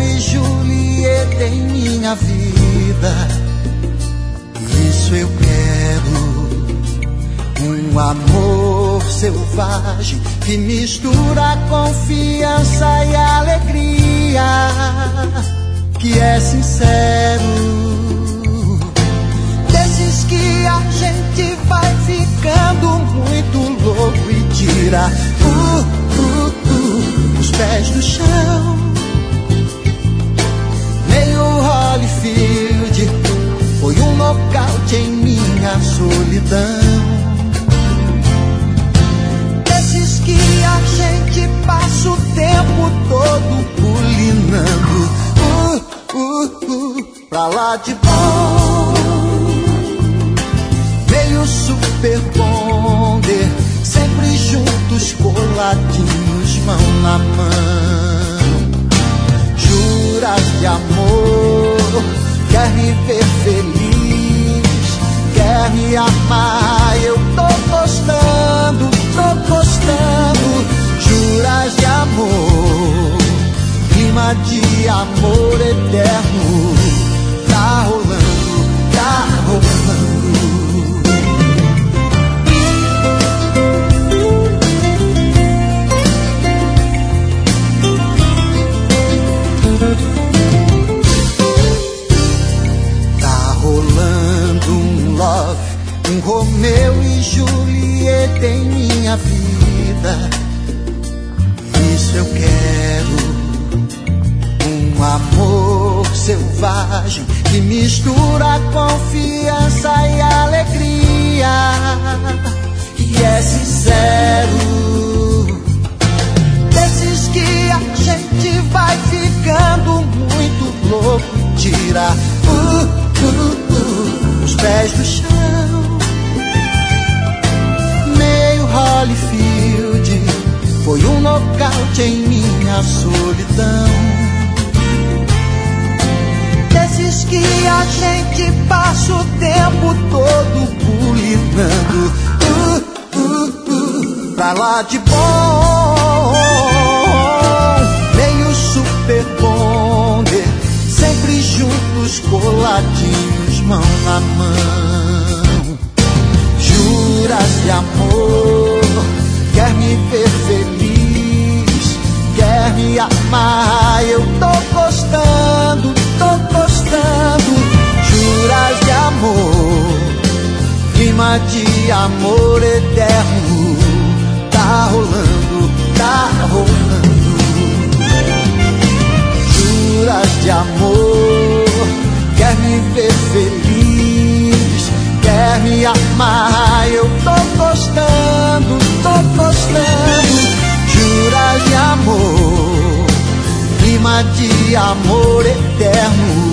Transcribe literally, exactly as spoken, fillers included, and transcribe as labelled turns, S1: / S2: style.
S1: e Julieta em minha vida. Isso eu quero, um amor selvagem que mistura confiança e alegria, que é sincero, desses que a gente vai ficando muito louco e tira uh, uh, uh, os pés do chão. Meio Holyfield foi um nocaute em minha solidão. Desses que a gente passa o tempo todo pulinando uh, uh, uh, pra lá de bom. Meio Super Bonder, sempre juntos, coladinhos, mão na mão. Juras de amor, quer me ver feliz, quer me amar, eu tô gostando, tô gostando. Juras de amor, clima de amor eterno, tá rolando, tá rolando. Um Romeu e Julieta em minha vida. Isso eu quero, um amor selvagem que mistura confiança e alegria, e é sincero, desses que a gente vai ficando muito louco e tira uh, uh, uh, os pés do chão. Holyfield foi um nocaute em minha solidão. Desses que a gente passa o tempo todo pulinando uh, uh, uh, pra lá de bom. Meio Super Bonder, sempre juntos, coladinhos, mão na mão. Juras de amor, quer me ver feliz, quer me amar, eu tô gostando, tô gostando. Juras de amor, clima de amor eterno, tá rolando, tá rolando. Juras de amor, quer me ver feliz, quer me amar, eu tô gostando, tô gostando. Juras de amor, clima de amor eterno,